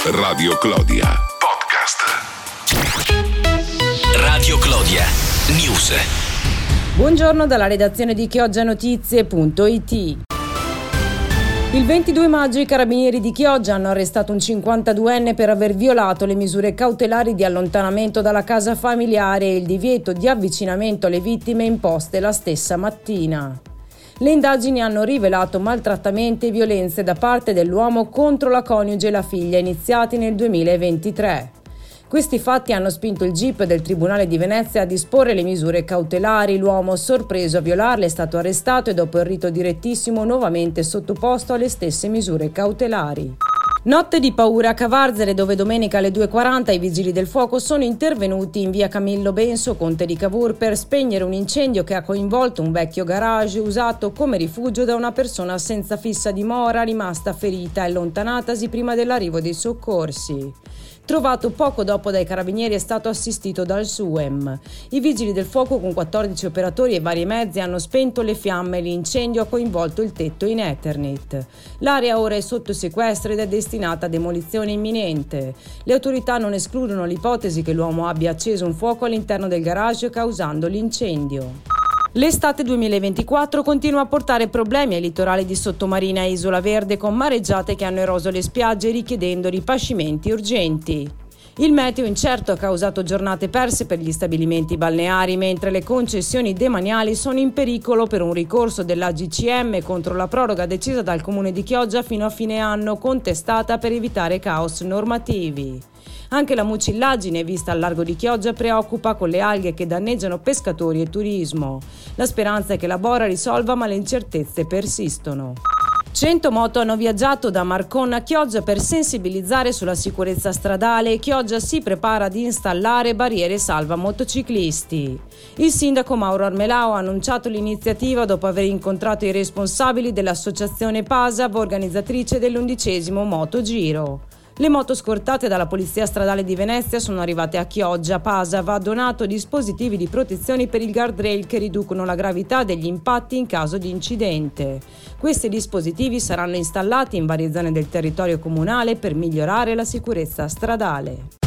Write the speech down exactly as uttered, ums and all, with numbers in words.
Radio Clodia Podcast. Radio Clodia News. Buongiorno dalla redazione di chioggia notizie punto it. Il ventidue maggio i carabinieri di Chioggia hanno arrestato un cinquantaduenne per aver violato le misure cautelari di allontanamento dalla casa familiare e il divieto di avvicinamento alle vittime imposte la stessa mattina. Le indagini hanno rivelato maltrattamenti e violenze da parte dell'uomo contro la coniuge e la figlia iniziati nel duemilaventitré. Questi fatti hanno spinto il G I P del Tribunale di Venezia a disporre le misure cautelari. L'uomo, sorpreso a violarle, è stato arrestato e dopo il rito direttissimo nuovamente sottoposto alle stesse misure cautelari. Notte di paura a Cavarzere, dove domenica alle due e quaranta i vigili del fuoco sono intervenuti in via Camillo Benso, Conte di Cavour, per spegnere un incendio che ha coinvolto un vecchio garage usato come rifugio da una persona senza fissa dimora rimasta ferita e allontanatasi prima dell'arrivo dei soccorsi. Trovato poco dopo dai carabinieri, è stato assistito dal S U E M. I vigili del fuoco con quattordici operatori e vari mezzi hanno spento le fiamme e l'incendio ha coinvolto il tetto in Eternit. L'area ora è sotto sequestro ed è destinata a demolizione imminente. Le autorità non escludono l'ipotesi che l'uomo abbia acceso un fuoco all'interno del garage causando l'incendio. L'estate duemilaventiquattro continua a portare problemi ai litorali di Sottomarina e Isola Verde, con mareggiate che hanno eroso le spiagge richiedendo ripascimenti urgenti. Il meteo incerto ha causato giornate perse per gli stabilimenti balneari, mentre le concessioni demaniali sono in pericolo per un ricorso dell'A G C M contro la proroga decisa dal Comune di Chioggia fino a fine anno, contestata per evitare caos normativi. Anche la mucillagine vista al largo di Chioggia preoccupa, con le alghe che danneggiano pescatori e turismo. La speranza è che la Bora risolva, ma le incertezze persistono. cento moto hanno viaggiato da Marcon a Chioggia per sensibilizzare sulla sicurezza stradale e Chioggia si prepara ad installare barriere salva motociclisti. Il sindaco Mauro Armelao ha annunciato l'iniziativa dopo aver incontrato i responsabili dell'associazione Pasav, organizzatrice dell'undicesimo Motogiro. Le moto scortate dalla Polizia Stradale di Venezia sono arrivate a Chioggia. Pasav ha donato dispositivi di protezione per il guardrail che riducono la gravità degli impatti in caso di incidente. Questi dispositivi saranno installati in varie zone del territorio comunale per migliorare la sicurezza stradale.